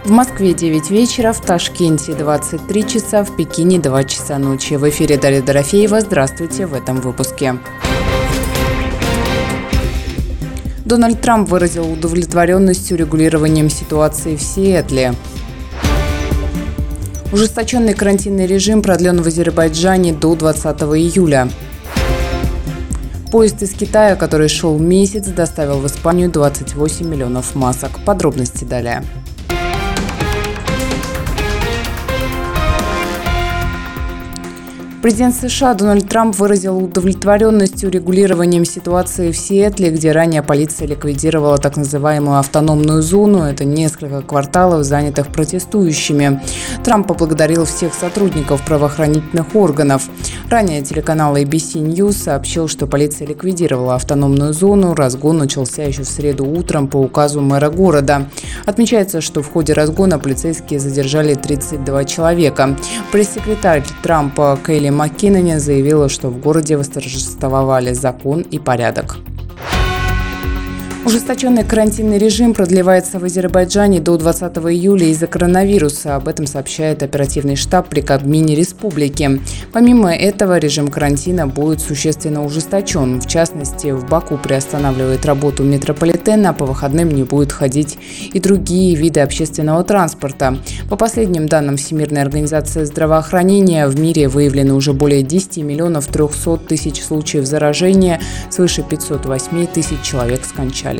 В Москве 9 вечера, в Ташкенте 23 часа, в Пекине 2 часа ночи. В эфире Дарья Дорофеева. Здравствуйте в этом выпуске. Дональд Трамп выразил удовлетворенность урегулированием ситуации в Сиэтле. Ужесточенный карантинный режим продлен в Азербайджане до 20 июля. Поезд из Китая, который шел месяц, доставил в Испанию 28 миллионов масок. Подробности далее. Президент США Дональд Трамп выразил удовлетворенность урегулированием ситуации в Сиэтле, где ранее полиция ликвидировала так называемую автономную зону. Это несколько кварталов, занятых протестующими. Трамп поблагодарил всех сотрудников правоохранительных органов. Ранее телеканал ABC News сообщил, что полиция ликвидировала автономную зону. Разгон начался еще в среду утром по указу мэра города. Отмечается, что в ходе разгона полицейские задержали 32 человека. Пресс-секретарь Трампа Кейли Маккинон заявила, что в городе восторжествовали закон и порядок. Ужесточенный карантинный режим продлевается в Азербайджане до 20 июля из-за коронавируса. Об этом сообщает оперативный штаб при Кабмине республики. Помимо этого, режим карантина будет существенно ужесточен. В частности, в Баку приостанавливает работу метрополитена, а по выходным не будут ходить и другие виды общественного транспорта. По последним данным Всемирной организации здравоохранения, в мире выявлено уже более 10 миллионов 300 тысяч случаев заражения, свыше 508 тысяч человек скончались.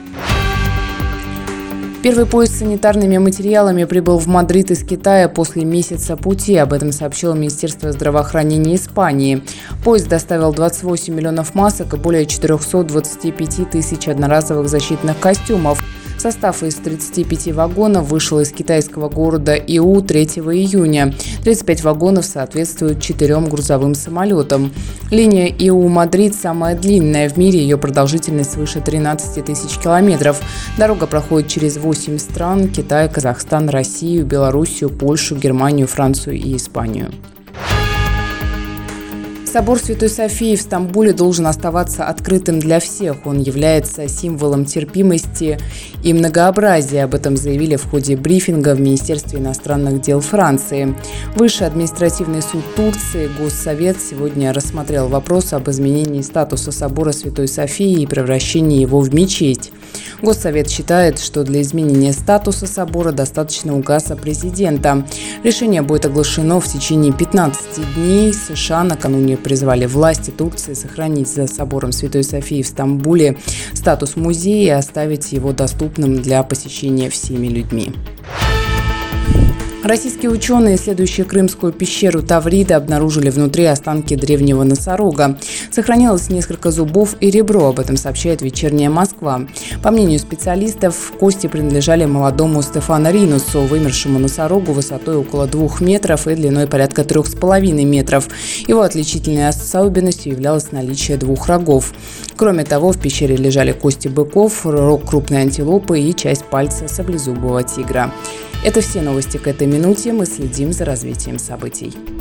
Первый поезд с санитарными материалами прибыл в Мадрид из Китая после месяца пути. Об этом сообщило Министерство здравоохранения Испании. Поезд доставил 28 миллионов масок и более 425 тысяч одноразовых защитных костюмов. Состав из 35 вагонов вышел из китайского города Иу 3 июня. 35 вагонов соответствуют 4 грузовым самолетам. Линия Иу-Мадрид самая длинная в мире, ее продолжительность свыше 13 тысяч километров. Дорога проходит через 8 стран – Китай, Казахстан, Россию, Белоруссию, Польшу, Германию, Францию и Испанию. Собор Святой Софии в Стамбуле должен оставаться открытым для всех. Он является символом терпимости и многообразия. Об этом заявили в ходе брифинга в Министерстве иностранных дел Франции. Высший административный суд Турции, Госсовет, сегодня рассмотрел вопрос об изменении статуса собора Святой Софии и превращении его в мечеть. Госсовет считает, что для изменения статуса собора достаточно указа президента. Решение будет оглашено в течение 15 дней. США накануне призвали власти Турции сохранить за собором Святой Софии в Стамбуле статус музея и оставить его доступным для посещения всеми людьми. Российские ученые, исследующие Крымскую пещеру Таврида, обнаружили внутри останки древнего носорога. Сохранилось несколько зубов и ребро, об этом сообщает «Вечерняя Москва». По мнению специалистов, кости принадлежали молодому Стефано Ринусу, вымершему носорогу высотой около 2 метров и длиной порядка 3,5 метров. Его отличительной особенностью являлось наличие 2 рогов. Кроме того, в пещере лежали кости быков, рог крупной антилопы и часть пальца саблезубого тигра. Это все новости к этой минуте. Мы следим за развитием событий.